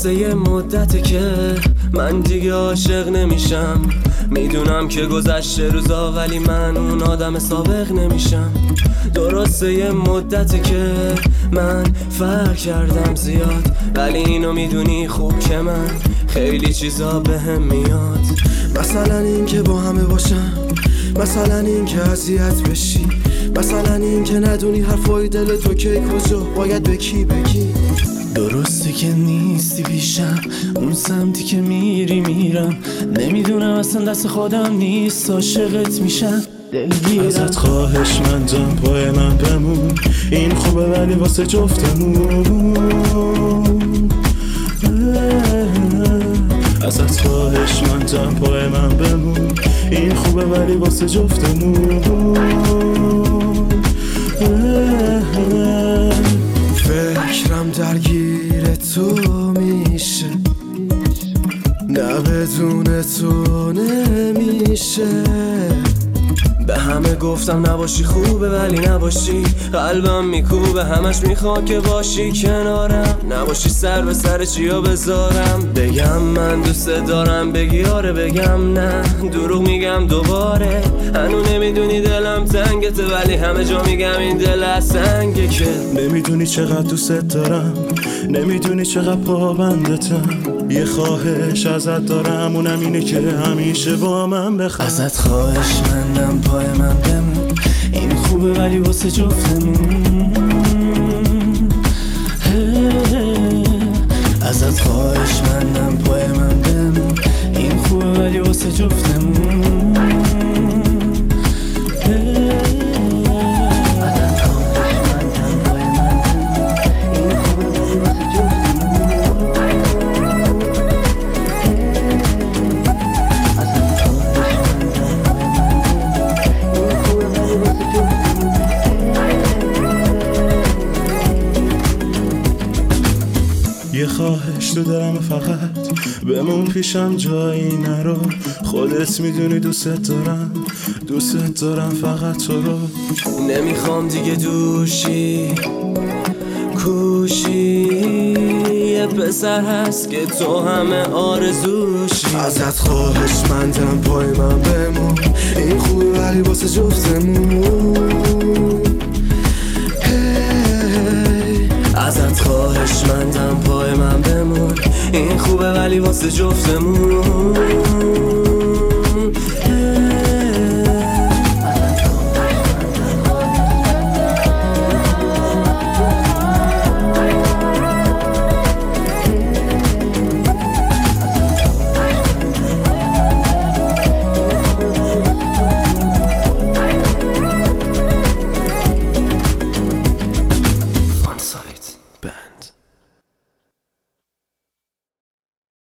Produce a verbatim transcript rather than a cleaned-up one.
درسته یه مدته که من دیگه عاشق نمیشم. میدونم که گذشته روزا ولی من اون آدم سابق نمیشم. درسته یه مدته که من فرق کردم زیاد، ولی اینو میدونی خوب که من خیلی چیزا بهم میاد. مثلا این که با همه باشم، مثلا این که اذیت بشی، مثلا این که ندونی حرفای دل تو که کجا باید به کی بگی. درسته که نیستی پیشم، اون سمتی که میری میرم. نمیدونم اصلا دست خودم نیست، عاشقت میشم دلگیرم. ازت خواهش مندم پای من بمون، این خوبه ولی واسه جفتمون. ازت خواهش مندم پای من بمون، این خوبه ولی واسه جفتمون. فکرم درگیر تو میشه، نه بدون تو نمیشه. به همه گفتم نباشی خوبه ولی نباشی، قلبم میکوبه همش میخواد که باشی کنارم. نباشی سر به سر چیا بذارم، بگم من دوست دارم بگی آره بگم نه، دروغ میگم دوباره. هنو نمیدونی دلم تنگته ولی همه جا میگم این دل از سنگه. که نمیدونی چقدر دوست دارم، نمیدونی چقدر پابندتم. یه خواهش ازت دارم اونم اینه که همیشه با من بخواه. ازت خواهش مندم پای من بمون، این خوبه ولی واسه جفتمون. ازت خواهش مندم پای من بمون، این خوبه ولی واسه جفتمون. یه خواهش تو دارم فقط بمون پیشم جایی نرو. خودت میدونی دوست دارم، دوست دارم فقط تو رو. نمیخوام دیگه دوشی کوشی، یه پسر هست که تو همه آرزوشی. ازت خواهش مندم پای من بمون، این خوبه ولی واسه جفتمون. ازت خواهش مندم پای من بمون، این خوبه ولی واسه جفتمون.